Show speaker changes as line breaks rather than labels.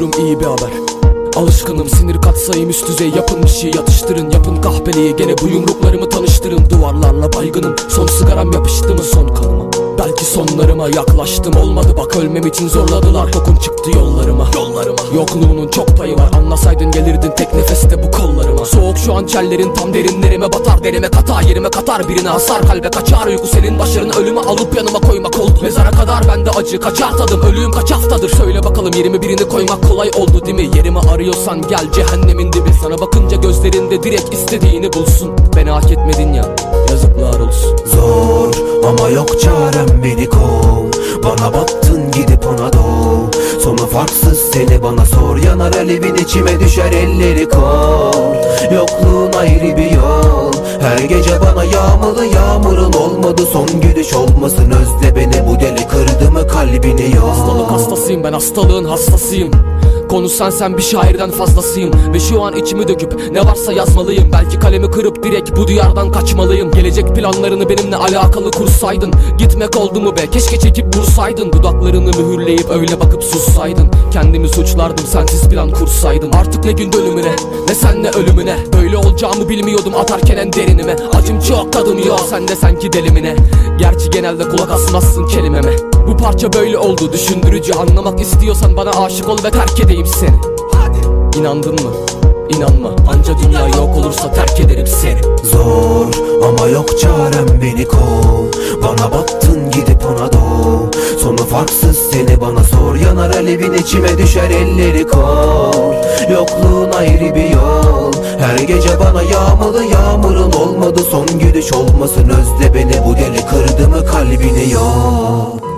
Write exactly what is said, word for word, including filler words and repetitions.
için iyi bir haber. Alışkınım sinir katsayım üst düzey, yapın bir şey yatıştırın. Yapın kahpeliği gene bu yumruklarımı tanıştırın. Duvarlarla baygınım, son sigaram yapıştı mı son kanıma. Belki sonlarıma yaklaştım, olmadı bak ölmem için zorladılar. Kokun çıktı yollarıma, yollarıma. Yokluğunun çok payı var, anlasaydın gelirdin tek nefeste bu kollarıma. Soğuk şu an çellerin tam derinlerime batar. Derime katar yerime katar, birine hasar kalbe kaçar. Uyku senin başarını ölüme alıp yanıma koymak oldu. Mezara kadar bende acı kaçar tadım, ölüyüm kaç haftadır. Söyle bakalım yerimi birini koymak kolay oldu değil mi? Yerimi arıyorsan gel cehennemin dibi. Sana bakınca gözlerinde direkt istediğini bulsun. Beni hak etmedin ya, yazıklar olsun.
Zor ama yok çarem, beni kov. Bana baktın gidip ona doğ. Sonu farksız seni bana sor. Yanar alevin içime düşer elleri kor. Yokluğun ayrı bir yol. Her gece bana yağmurlu yağmurun olmadı. Son gülüş olmasın, özle beni bu deli kırdı mı kalbini yol.
Hastalık hastasıyım ben, hastalığın hastasıyım. Konuşsan sen bir şairden fazlasıyım. Ve şu an içimi döküp ne varsa yazmalıyım. Belki kalemi kırıp direkt bu diyardan kaçmalıyım. Gelecek planlarını benimle alakalı kursaydın. Gitmek oldu mu be, keşke çekip vursaydın. Dudaklarını mühürleyip öyle bakıp sussaydın. Kendimi suçlardım sensiz plan kursaydım. Artık ne gün dönümüne ne sen ne ölümüne. Böyle olacağımı bilmiyordum atarken en derinime. Acım çok tadım yok, sen de sanki delimine. Gerçi genelde kulak asmazsın kelimeme. Bu parça böyle oldu, düşündürücü. Anlamak istiyorsan bana aşık ol ve terk edeyim seni. Hadi. İnandın mı? İnanma, anca dünya yok olursa terk ederim seni.
Zor ama yok çarem, beni kov. Bana baktın gidip ona doğ. Sonu farksız seni bana sor. Yanar alevin içime düşer elleri kor. Yokluğun ayrı bir yol. Her gece bana yağmurlu yağmurun olmadı. Son gülüş olmasın, özle beni bu deli kırdı mı kalbini yol.